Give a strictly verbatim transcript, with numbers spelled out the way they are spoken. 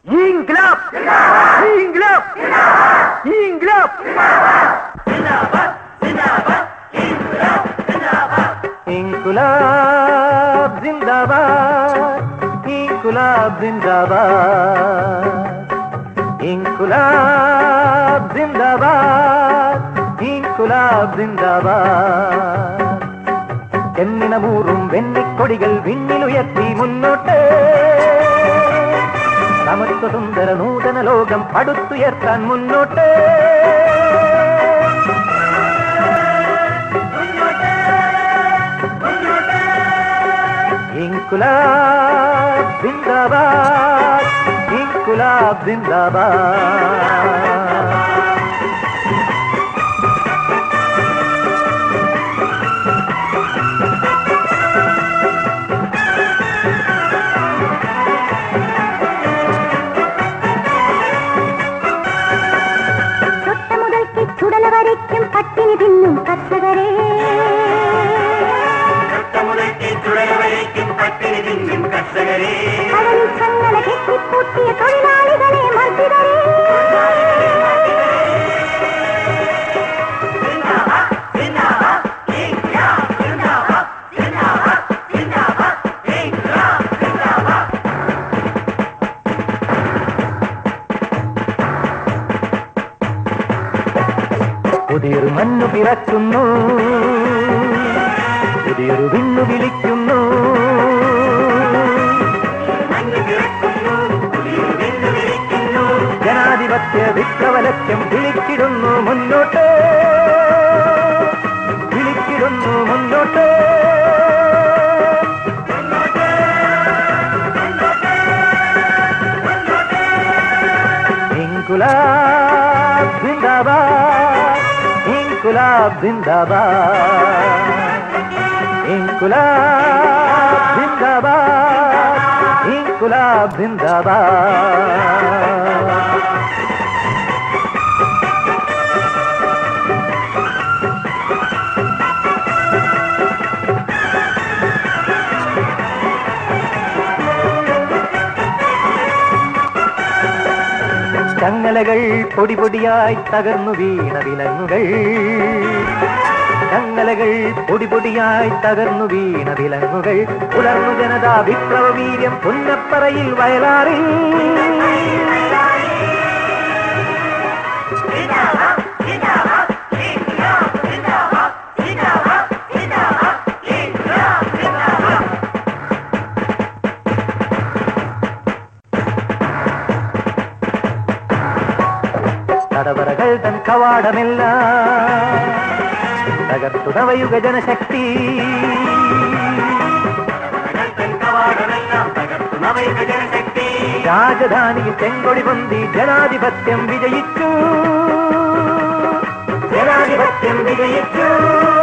İnkılap! İnkılap! İnkılap! Zindabad! Zindabad! İnkılap! Zindabad! İnkılap zindabad! İnkılap zindabad! İnkılap zindabad! İnkılap zindabad! ചെന്നിനമൂറും വെണ്ണിക്കൊടികൾ വിണ്ണിലുയർത്തി മുന്നോട്ട് നമുക്ക് സുന്ദര നൂതന ലോകം പടുത്തുയർത്താൻ മുന്നോട്ട് ഇൻകുലാബ് സിന്ദാബാദ് ഇൻകുലാബ് സിന്ദാബാദ് ചുടലവരയ്ക്കും പട്ടിണി തിന്നും കർഷകരെ കടലിൽ ചങ്ങല കെട്ടിപ്പൂട്ടിയ തൊഴിലാളികളെ മർദ്ദിതരെ പുതിയൊരു മണ്ണു പിറക്കുന്നു പുതിയൊരു വിണ്ണു വിളിക്കുന്നു ജനാധിപത്യ വിപ്ലവലക്ഷ്യം വിളിച്ചിടുന്നു മുന്നോട്ട് വിളിച്ചിടുന്നു മുന്നോട്ട് ഇൻകുലാബ് സിന്ദാബാദ് ഇൻകുലാബ് സിന്ദാബാദ് ഇൻകുലാബ് സിന്ദാബാദ് ഇൻകുലാബ് സിന്ദാബാദ് ചങ്ങലകൾ പൊടി പൊടിയായി തകർന്നു വീണ വിലങ്ങുകൾ ചങ്ങലകൾ പൊടി പൊടിയായി തകർന്നു വീണ വിലങ്ങുകൾ ഉണർന്നു ജനതാ വിപ്ലവ വീര്യം പുന്നപ്പറയിൽ വയലാറിൽ തടവറകൾ തൻ കവാടമെല്ലാം തകർത്തുടവയുഗ ജനശക്തി രാജധാനിയിൽ ചെങ്കൊടി പൊന്തി ജനാധിപത്യം വിജയിച്ചു ജനാധിപത്യം വിജയിച്ചു